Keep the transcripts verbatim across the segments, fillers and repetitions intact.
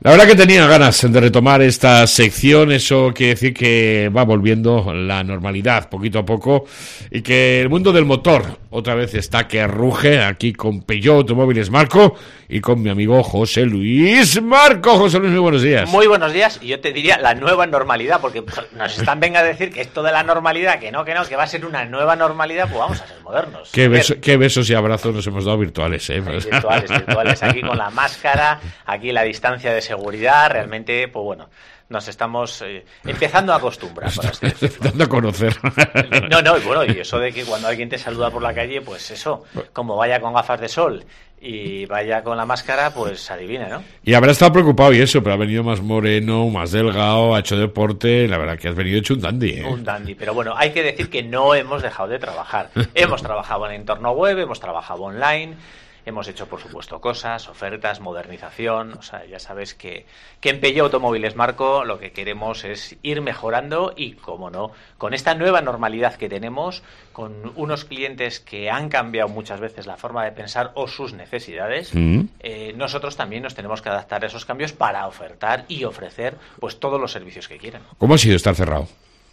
La verdad que tenía ganas de retomar esta sección, eso quiere decir que va volviendo la normalidad poquito a poco y que el mundo del motor otra vez está que ruge aquí con Peugeot Automóviles Marco y con mi amigo José Luis Marco. José Luis, muy buenos días. Muy buenos días, y yo te diría la nueva normalidad, porque nos están venga a decir que esto de la normalidad, que no, que no, que va a ser una nueva normalidad, pues vamos a ser modernos. Qué, beso, qué besos y abrazos nos hemos dado virtuales, ¿eh? Sí, virtuales, virtuales, aquí con la máscara, aquí la distancia de seguridad, realmente, pues bueno, nos estamos eh, empezando a acostumbrar, por así decirlo. Empezando a conocer. No, no, y bueno, y eso de que cuando alguien te saluda por la calle, pues eso, como vaya con gafas de sol y vaya con la máscara, pues adivina, ¿no? Y habrá estado preocupado y eso, pero ha venido más moreno, más delgado, ha hecho deporte, la verdad que has venido hecho un dandy, ¿eh? Un dandy, pero bueno, hay que decir que no hemos dejado de trabajar. Hemos trabajado en el entorno web, hemos trabajado online. Hemos hecho, por supuesto, cosas, ofertas, modernización. O sea, ya sabes que, que en Peugeot Automóviles Marco lo que queremos es ir mejorando y, como no, con esta nueva normalidad que tenemos, con unos clientes que han cambiado muchas veces la forma de pensar o sus necesidades, mm. eh, nosotros también nos tenemos que adaptar a esos cambios para ofertar y ofrecer pues todos los servicios que quieran. ¿Cómo ha sido estar cerrado?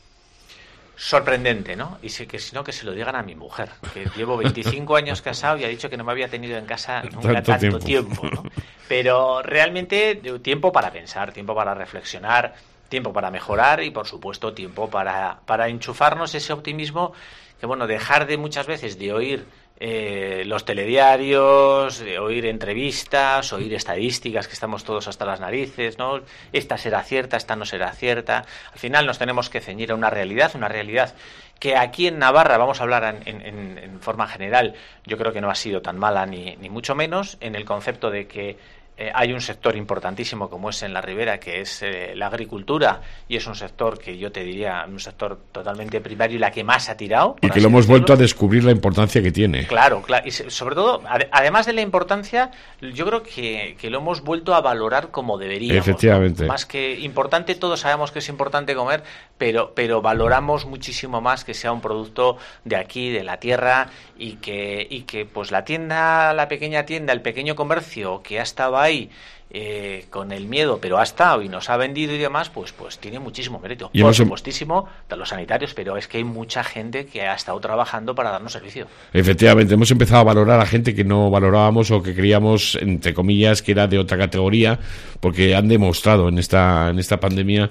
Sorprendente, ¿no? Y si, que si no, que se lo digan a mi mujer, que llevo veinticinco años casado y ha dicho que no me había tenido en casa nunca tanto, tanto tiempo, tiempo, ¿no? Pero realmente tiempo para pensar, tiempo para reflexionar, tiempo para mejorar y, por supuesto, tiempo para, para enchufarnos ese optimismo que, bueno, dejar de muchas veces de oír Eh, los telediarios, de oír entrevistas, oír estadísticas que estamos todos hasta las narices, ¿no? Esta será cierta, esta no será cierta. Al final nos tenemos que ceñir a una realidad, una realidad que aquí en Navarra, vamos a hablar en, en, en forma general, yo creo que no ha sido tan mala ni, ni mucho menos, en el concepto de que Eh, hay un sector importantísimo como es en la Ribera, que es eh, la agricultura, y es un sector que yo te diría un sector totalmente primario y la que más ha tirado. Y que lo hemos decirlo. vuelto a descubrir la importancia que tiene. Claro, claro, y sobre todo, ad- además de la importancia, yo creo que, que lo hemos vuelto a valorar como deberíamos. Efectivamente. ¿No? Más que importante, todos sabemos que es importante comer, pero, pero valoramos muchísimo más que sea un producto de aquí, de la tierra, y que, y que pues la tienda, la pequeña tienda, el pequeño comercio que ha estado ahí ahí eh, con el miedo, pero ha estado y nos ha vendido y demás, pues pues tiene muchísimo mérito. Y por supuestísimo de los sanitarios, pero es que hay mucha gente que ha estado trabajando para darnos servicio. Efectivamente, hemos empezado a valorar a gente que no valorábamos o que creíamos, entre comillas, que era de otra categoría, porque han demostrado en esta en esta pandemia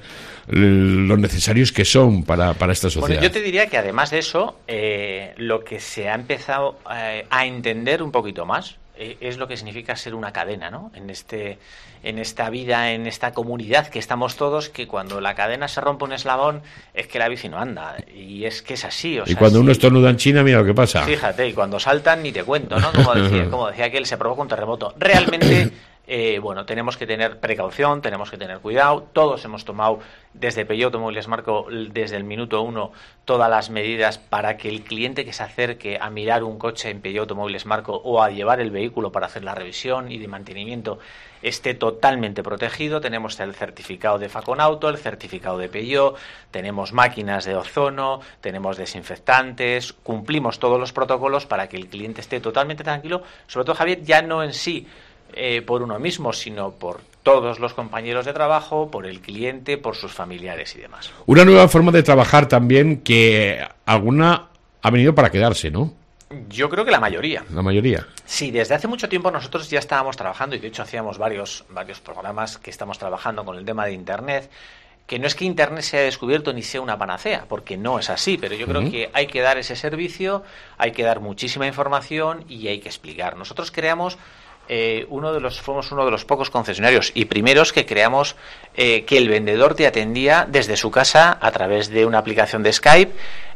lo necesarios que son para, para esta sociedad. Bueno, yo te diría que además de eso, eh, lo que se ha empezado eh, a entender un poquito más es lo que significa ser una cadena, ¿no? En este, en esta vida, en esta comunidad que estamos todos, que cuando la cadena se rompe un eslabón es que la bici no anda, y es que es así. O y sea, cuando sí, uno estornuda en China, mira lo que pasa. Fíjate, y cuando saltan ni te cuento, ¿no? Como decía, como decía aquel, se provoca un terremoto. Realmente, eh, bueno, tenemos que tener precaución, tenemos que tener cuidado. Todos hemos tomado desde Peugeot Automóviles Marco, desde el minuto uno, todas las medidas para que el cliente que se acerque a mirar un coche en Peugeot Automóviles Marco o a llevar el vehículo para hacer la revisión y de mantenimiento esté totalmente protegido. Tenemos el certificado de Faconauto, el certificado de Peugeot, tenemos máquinas de ozono, tenemos desinfectantes, cumplimos todos los protocolos para que el cliente esté totalmente tranquilo, sobre todo, Javier, ya no en sí eh, por uno mismo, sino por todos los compañeros de trabajo, por el cliente, por sus familiares y demás. Una nueva forma de trabajar también que alguna ha venido para quedarse, ¿no? Yo creo que la mayoría. La mayoría. Sí, desde hace mucho tiempo nosotros ya estábamos trabajando, y de hecho hacíamos varios, varios programas que estamos trabajando con el tema de Internet, que no es que Internet sea descubierto ni sea una panacea, porque no es así, pero yo creo uh-huh. que hay que dar ese servicio, hay que dar muchísima información y hay que explicar. Nosotros creamos Eh, uno de los fuimos uno de los pocos concesionarios y primeros que creamos eh, que el vendedor te atendía desde su casa a través de una aplicación de Skype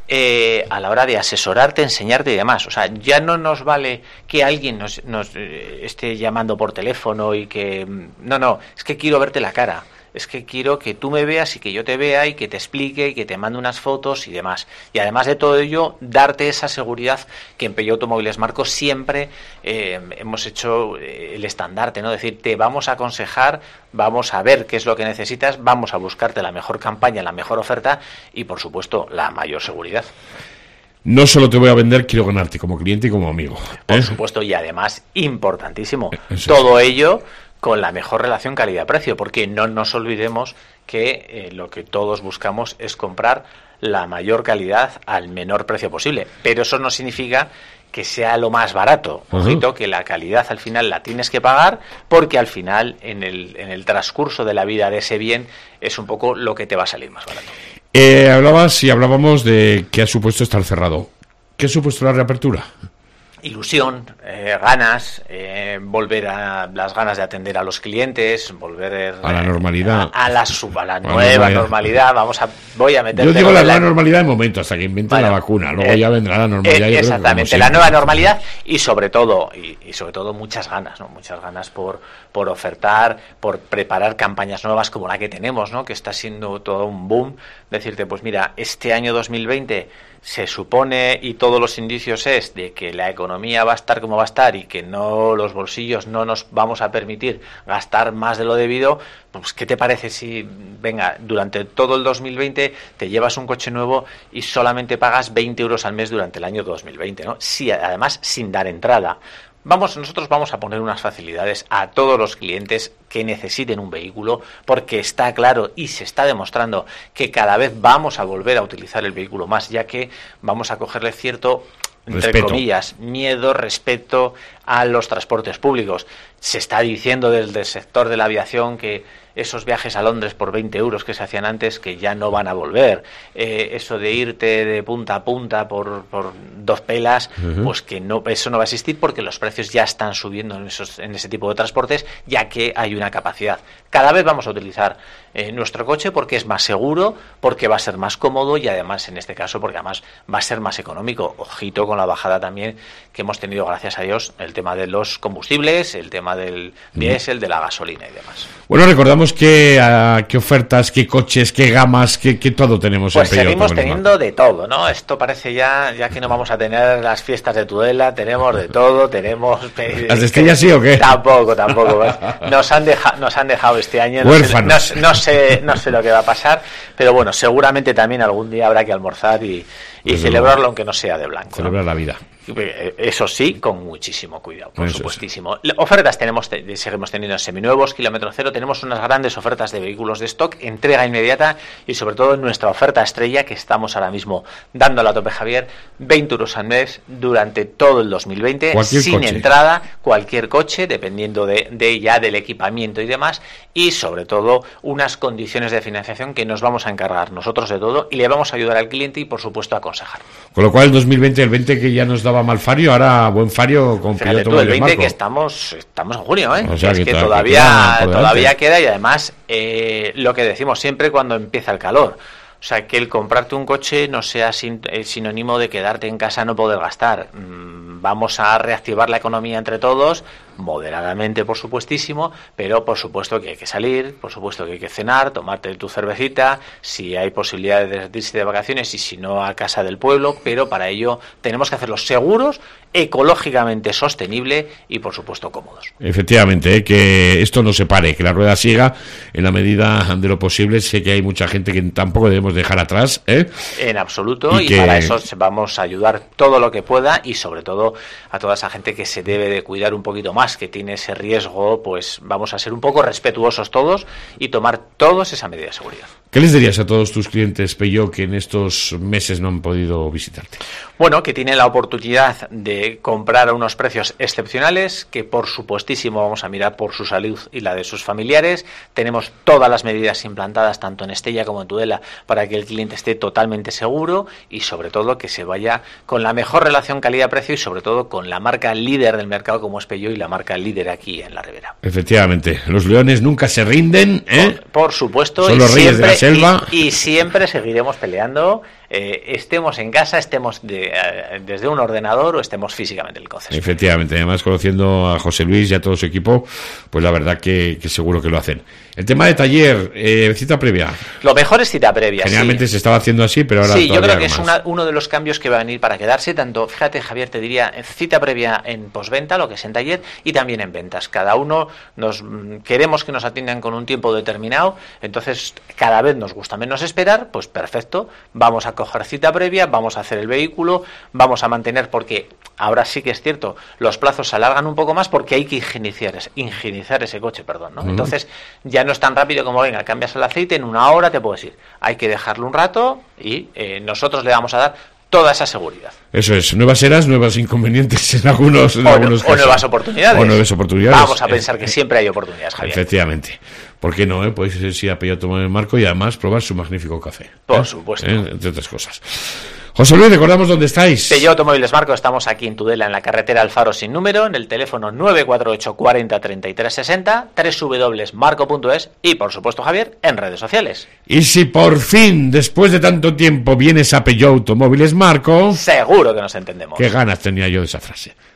eh, a la hora de asesorarte, enseñarte y demás. O sea, ya no nos vale que alguien nos, nos eh, esté llamando por teléfono y que no, no, es que quiero verte la cara. Es que quiero que tú me veas y que yo te vea y que te explique y que te mande unas fotos y demás. Y además de todo ello, darte esa seguridad que en Peugeot Automóviles Marco siempre eh, hemos hecho eh, el estandarte, ¿no? Es decir, te vamos a aconsejar, vamos a ver qué es lo que necesitas, vamos a buscarte la mejor campaña, la mejor oferta y, por supuesto, la mayor seguridad. No solo te voy a vender, quiero ganarte como cliente y como amigo, ¿eh? Por supuesto, y además, importantísimo, Eso todo es. ello con la mejor relación calidad-precio, porque no nos olvidemos que eh, lo que todos buscamos es comprar la mayor calidad al menor precio posible, pero eso no significa que sea lo más barato. Ojito, uh-huh. que la calidad al final la tienes que pagar, porque al final en el, en el transcurso de la vida de ese bien es un poco lo que te va a salir más barato. Eh, hablabas y hablábamos de qué ha supuesto estar cerrado. ¿Qué ha supuesto la reapertura? Ilusión, eh, ganas, eh, volver a las ganas de atender a los clientes, volver eh, a la normalidad, a, a la sub, a la nueva normalidad. normalidad. Vamos a, voy a meter. Yo digo la nueva la... normalidad de momento hasta que inventen bueno, la vacuna. Luego eh, ya vendrá la normalidad. Eh, exactamente, la nueva normalidad y sobre todo y, y sobre todo muchas ganas, ¿no? Muchas ganas por por ofertar, por preparar campañas nuevas como la que tenemos, ¿no? Que está siendo todo un boom. Decirte, pues mira, este año dos mil veinte se supone y todos los indicios es de que la economía va a estar como va a estar y que no los bolsillos no nos vamos a permitir gastar más de lo debido. Pues ¿qué te parece si, venga, durante todo el dos mil veinte te llevas un coche nuevo y solamente pagas veinte euros al mes durante el año dos mil veinte, ¿no? Sí, además sin dar entrada. Vamos, nosotros vamos a poner unas facilidades a todos los clientes que necesiten un vehículo, porque está claro y se está demostrando que cada vez vamos a volver a utilizar el vehículo más, ya que vamos a cogerle cierto, entre respeto. comillas, miedo, respeto a los transportes públicos. Se está diciendo desde el sector de la aviación que esos viajes a Londres por veinte euros que se hacían antes, que ya no van a volver. Eh, eso de irte de punta a punta por, por dos pelas, uh-huh. pues que no, eso no va a existir, porque los precios ya están subiendo en, esos, en ese tipo de transportes, ya que hay una capacidad. Cada vez vamos a utilizar eh, nuestro coche porque es más seguro, porque va a ser más cómodo y además, en este caso, porque además va a ser más económico. Ojito con la bajada también que hemos tenido, gracias a Dios, el tema de los combustibles, el tema del diésel, de la gasolina y demás. Bueno, recordamos que uh, qué ofertas, qué coches, qué gamas, qué, qué todo tenemos. Pues en seguimos teniendo de todo, ¿no? Esto parece ya, ya que no vamos a tener las fiestas de Tudela, tenemos de todo, tenemos... ¿Las de Estella sí o qué? Tampoco, tampoco. Nos han, deja, nos han dejado este año, no sé, no, no, sé, no sé lo que va a pasar, pero bueno, seguramente también algún día habrá que almorzar y, y celebrarlo, aunque no sea de blanco. Celebrar, ¿no?, la vida. Eso sí, con muchísimo cuidado, por Eso supuestísimo. Sí. Ofertas tenemos, te, seguimos teniendo seminuevos, kilómetro cero, tenemos unas grandes ofertas de vehículos de stock, entrega inmediata y sobre todo en nuestra oferta estrella que estamos ahora mismo dando a la tope, Javier, veinte euros al mes durante todo el dos mil veinte, cualquier sin coche. entrada, cualquier coche, dependiendo de, de ya del equipamiento y demás, y sobre todo unas condiciones de financiación que nos vamos a encargar nosotros de todo y le vamos a ayudar al cliente y por supuesto a aconsejar. Con lo cual el dos mil veinte, el veinte que ya nos daba mal fario, ahora buen fario con Fíjate tú, el veinte Marco. Que estamos estamos en junio, ¿eh? O sea, es que, que todavía queda, todavía queda y además eh, lo que decimos siempre cuando empieza el calor. O sea, que el comprarte un coche no sea sin, el sinónimo de quedarte en casa no poder gastar. Mm, vamos a reactivar la economía entre todos, moderadamente, por supuestísimo, pero por supuesto que hay que salir, por supuesto que hay que cenar, tomarte tu cervecita, si hay posibilidades de irse de vacaciones y si no a casa del pueblo, pero para ello tenemos que hacerlos seguros, ecológicamente sostenible y por supuesto cómodos. Efectivamente, ¿eh? Que esto no se pare, que la rueda siga en la medida de lo posible. Sé que hay mucha gente que tampoco debemos dejar atrás, ¿eh? En absoluto, y, y que... para eso vamos a ayudar todo lo que pueda y sobre todo a toda esa gente que se debe de cuidar un poquito más, que tiene ese riesgo, pues vamos a ser un poco respetuosos todos y tomar todos esa medida de seguridad. ¿Qué les dirías a todos tus clientes, Peugeot, que en estos meses no han podido visitarte? Bueno, que tienen la oportunidad de comprar a unos precios excepcionales, que por supuestísimo vamos a mirar por su salud y la de sus familiares. Tenemos todas las medidas implantadas, tanto en Estella como en Tudela, para que el cliente esté totalmente seguro y sobre todo que se vaya con la mejor relación calidad-precio y sobre todo con la marca líder del mercado como es Peugeot y la marca líder aquí en la Ribera. Efectivamente, los leones nunca se rinden, ¿eh? Por, por supuesto. Son los reyes de la selva. Y, y siempre seguiremos peleando, eh, estemos en casa, estemos de, eh, desde un ordenador o estemos físicamente en el concesionario. Efectivamente, además conociendo a José Luis y a todo su equipo, pues la verdad que, que seguro que lo hacen. El tema de taller, eh, cita previa. Lo mejor es cita previa. Generalmente sí. Se estaba haciendo así, pero ahora sí, yo creo que más. es una, uno de los cambios que va a venir para quedarse. Tanto, fíjate, Javier, te diría cita previa en postventa, lo que es en taller, y también en ventas. Cada uno nos queremos que nos atiendan con un tiempo determinado, entonces cada vez nos gusta menos esperar, pues perfecto, vamos a coger cita previa, vamos a hacer el vehículo, vamos a mantener, porque ahora sí que es cierto, los plazos se alargan un poco más porque hay que higienizar, higienizar ese coche, perdón, ¿no? Uh-huh. Entonces ya no es tan rápido como, venga, cambias el aceite, en una hora te puedes ir. Hay que dejarlo un rato y eh, nosotros le vamos a dar toda esa seguridad. Eso es, nuevas eras, nuevos inconvenientes en algunos, en o, algunos o casos. nuevas oportunidades. O nuevas oportunidades. Vamos a pensar que siempre hay oportunidades, Javier. Efectivamente. ¿Por qué no? Eh? Podéis ir a Peugeot Automóviles Marco y además probar su magnífico café. Por ¿eh? supuesto. ¿Eh? Entre otras cosas. José Luis, recordamos dónde estáis. Peugeot Automóviles Marco, estamos aquí en Tudela, en la carretera Alfaro sin número, en el teléfono nueve cuatro ocho cuarenta treinta y tres sesenta, doble u doble u doble u punto marco punto es y, por supuesto, Javier, en redes sociales. Y si por fin, después de tanto tiempo, vienes a Peugeot Automóviles Marco... Seguro que nos entendemos. Qué ganas tenía yo de esa frase.